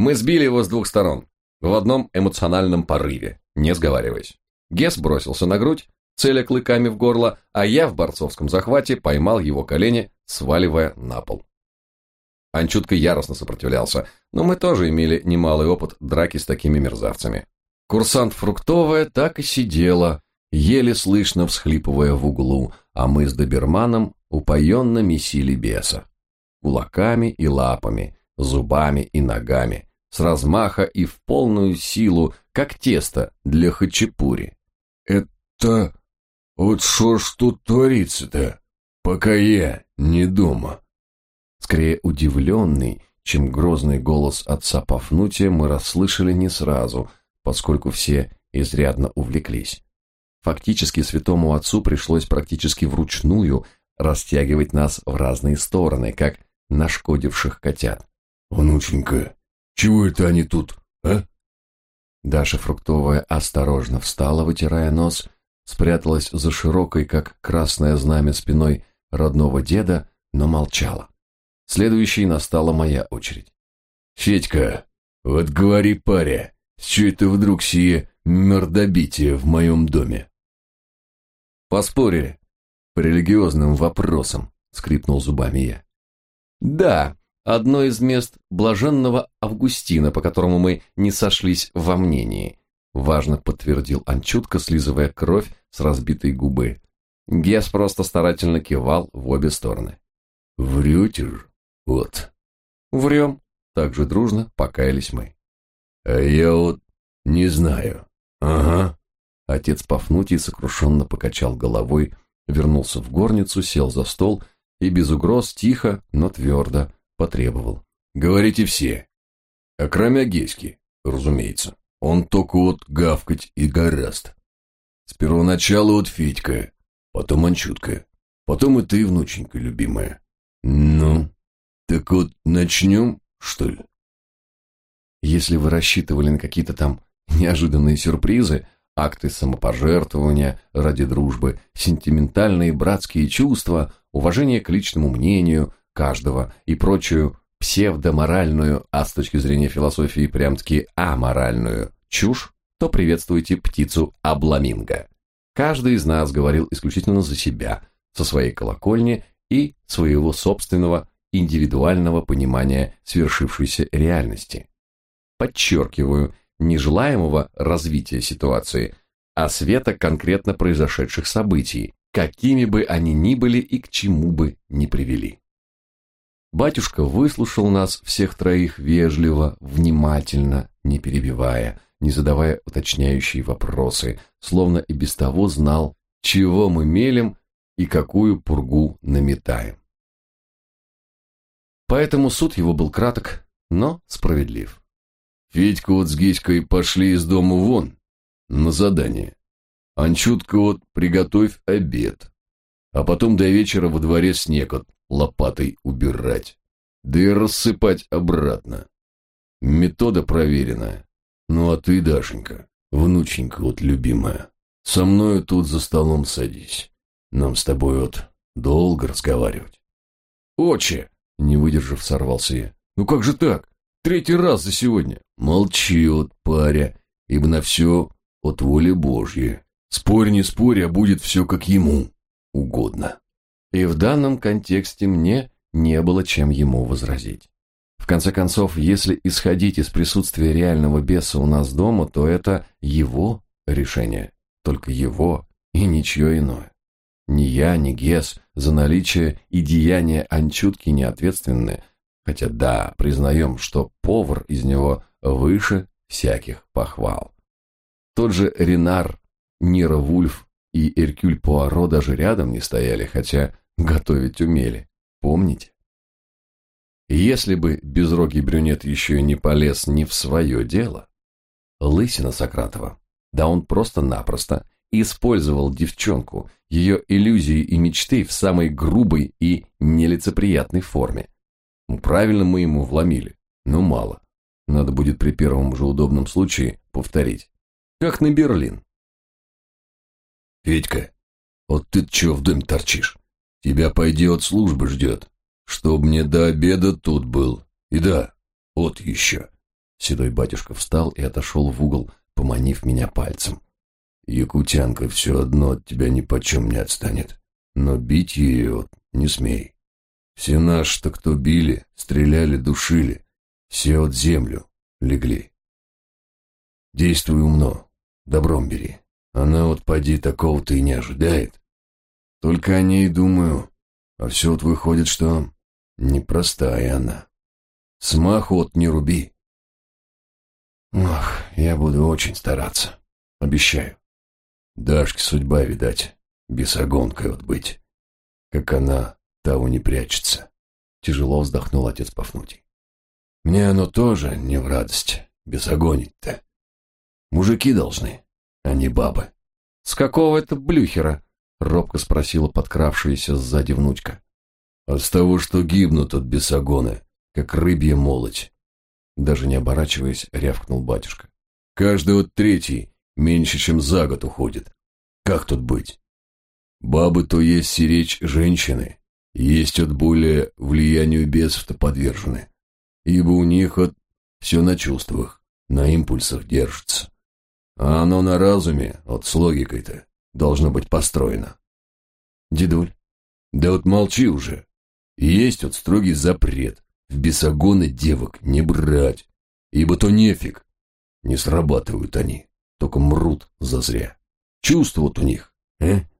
Мы сбили его с двух сторон, в одном эмоциональном порыве, не сговариваясь. Гес бросился на грудь, целя клыками в горло, а я в борцовском захвате поймал его колени, сваливая на пол. Анчутка яростно сопротивлялся, но мы тоже имели немалый опыт драки с такими мерзавцами. Курсант Фруктовая так и сидела, еле слышно всхлипывая в углу, а мы с доберманом упоенно месили беса. Кулаками и лапами, зубами и ногами, с размаха и в полную силу, как тесто для хачапури. «Это... вот шо ж тут творится-то, пока я не дома?» Скорее удивленный, чем грозный голос отца Пафнутия мы расслышали не сразу, поскольку все изрядно увлеклись. Фактически святому отцу пришлось практически вручную растягивать нас в разные стороны, как нашкодивших котят. «Внученька, чего это они тут, а?» Даша Фруктовая осторожно встала, вытирая нос, спряталась за широкой, как красное знамя, спиной родного деда, но молчала. Следующей настала моя очередь. «Федька, вот говори, паря, с чего это вдруг сие мордобитие в моем доме?» «Поспорили по религиозным вопросам», — скрипнул зубами я. «Да, одно из мест блаженного Августина, по которому мы не сошлись во мнении», — важно подтвердил Анчутка, слизывая кровь с разбитой губы. Гес просто старательно кивал в обе стороны. «Врете ж, вот». «Врем», — так же дружно покаялись мы. «А я вот не знаю. Ага». Отец Пафнутий сокрушенно покачал головой, вернулся в горницу, сел за стол и без угроз тихо, но твердо потребовал. «Говорите все. А кроме Геськи, разумеется. Он только вот гавкать и гораст. С первоначала вот Федька, потом Анчутка, потом и ты, внученька любимая. Ну, так вот начнем, что ли?» Если вы рассчитывали на какие-то там неожиданные сюрпризы, акты самопожертвования ради дружбы, сентиментальные братские чувства, уважение к личному мнению каждого и прочую псевдоморальную, а с точки зрения философии прям-таки аморальную чушь, то приветствуйте птицу Абламинго. Каждый из нас говорил исключительно за себя, со своей колокольни и своего собственного индивидуального понимания свершившейся реальности. Подчеркиваю, нежелаемого развития ситуации, а света конкретно произошедших событий, какими бы они ни были и к чему бы ни привели. Батюшка выслушал нас всех троих вежливо, внимательно, не перебивая, не задавая уточняющие вопросы, словно и без того знал, чего мы мелем и какую пургу наметаем. Поэтому суд его был краток, но справедлив. «Федька вот с Геськой пошли из дома вон, на задание. Анчутка вот приготовь обед, а потом до вечера во дворе снег от лопатой убирать, да и рассыпать обратно. Метода проверенная. Ну а ты, Дашенька, внученька вот любимая, со мною тут за столом садись. Нам с тобой вот долго разговаривать». «Отче!» — не выдержав, сорвался я. «Ну как же так? Третий раз за сегодня». «Молчи, вот, паря, ибо на все от воли Божьей. Спорь, не спорь, а будет все как ему угодно». И в данном контексте мне не было чем ему возразить. В конце концов, если исходить из присутствия реального беса у нас дома, то это его решение, только его и ничье иное. Ни я, ни Гес за наличие и деяния Анчутки не ответственны, хотя да, признаем, что повар из него выше всяких похвал. Тот же Ренар, Ниро Вульф и Эркюль Пуаро даже рядом не стояли, хотя готовить умели, помните? Если бы безрогий брюнет еще и не полез ни в свое дело, лысина Сократова, да он просто-напросто использовал девчонку, ее иллюзии и мечты в самой грубой и нелицеприятной форме. Правильно мы ему вломили, но мало. Надо будет при первом же удобном случае повторить. Как на Берлин. «Федька, вот ты че в доме торчишь? Тебя, пойдет, служба ждет. Чтоб мне до обеда тут был. И да, вот еще. Седой батюшка встал и отошел в угол, поманив меня пальцем. Якутянка все одно от тебя нипочем не отстанет, но бить ее не смей. Все наши-то, кто били, стреляли, душили, все от землю легли. Действуй умно, добром бери. Она вот поди такого-то и не ожидает. Только о ней думаю, а все вот выходит, что непростая она. Смаху вот не руби. Ох, я буду очень стараться, обещаю. Дашке судьба, видать, бесогонкой вот быть. Как она того не прячется. Тяжело вздохнул отец Пафнутий. Мне оно тоже не в радость, бесогонить-то. Мужики должны, а не бабы. С какого это блюхера? Робко спросила подкравшаяся сзади внучка. А с того, что гибнут от бесогона, как рыбья молоть. Даже не оборачиваясь, рявкнул батюшка. Каждый вот третий меньше, чем за год уходит. Как тут быть? Бабы то есть сиречь женщины, есть от более влиянию бесов-то подвержены, ибо у них от все на чувствах, на импульсах держится. А оно на разуме, вот с логикой-то, должно быть построено. Дедуль. Да вот молчи уже. Есть вот строгий запрет в бесогоны девок не брать, ибо то нефиг. Не срабатывают они, только мрут зазря. Чувства вот у них,